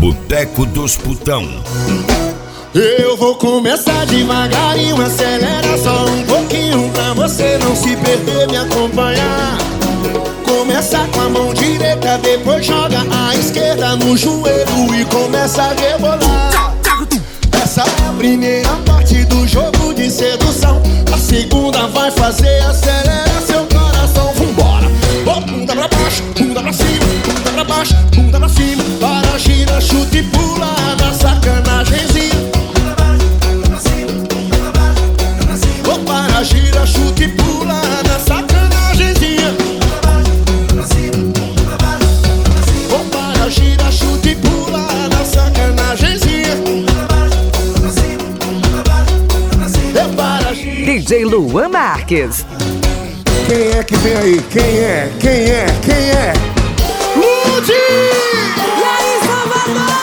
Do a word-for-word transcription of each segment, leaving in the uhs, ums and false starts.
Boteco dos Putão. Eu vou começar devagarinho, acelera só um pouquinho pra você não se perder, me acompanhar. Começa com a mão direita, depois joga a esquerda no joelho e começa a rebolar. Essa é a primeira parte do jogo de sedução. A segunda vai fazer acelerar seu coração. Vambora! Oh, bunda pra baixo, bunda pra cima, bunda pra baixo, bunda pra cima. Para, gira, chuta e pula na sacanagemzinha. Oh, para, gira, chuta e pula na sacanagemzinha. Oh, para, gira, chuta e pula na sacanagemzinha. D J Luan Marques. Quem é que vem aí? Quem é? Quem é? Quem é? Ludi! E aí, Salvador?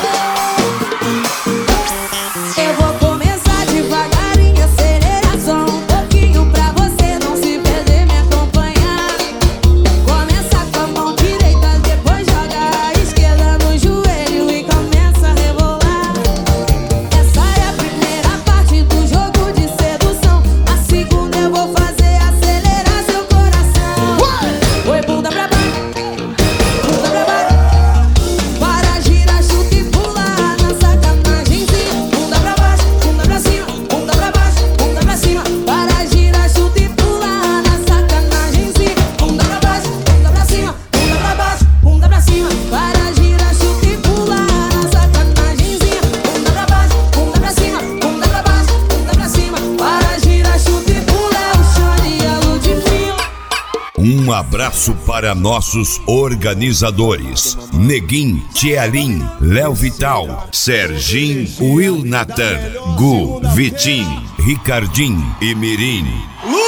Eu vou começar devagarinho, acelerar só um pouquinho pra você não se perder, me acompanhar. Começa com a mão direita, depois joga a esquerda no joelho e começa a rebolar. Essa é a primeira parte do jogo de sedução. A segunda eu vou fazer acelerar seu coração. Oi, bunda pra baixo, bunda pra baixo. Para, gira, chuta e pula na sacanagemzinha. Bunda pra baixo, bunda pra cima, bunda pra baixo, bunda pra cima. Para, gira, chuta e pula na sacanagemzinha. Bunda pra baixo, bunda pra cima, bunda pra baixo, bunda pra cima. Para, gira, chuta e pula na sacanagemzinha. Bunda pra baixo, bunda pra cima, bunda pra baixo, bunda pra cima. Para, gira, chuta e pula, é o chone e a Ludmilla. Um abraço para nossos organizadores: Neguim, Tielim, Léo Vital, Serginho, Will Nathan, Gu, Vitim, Ricardim e Mirim.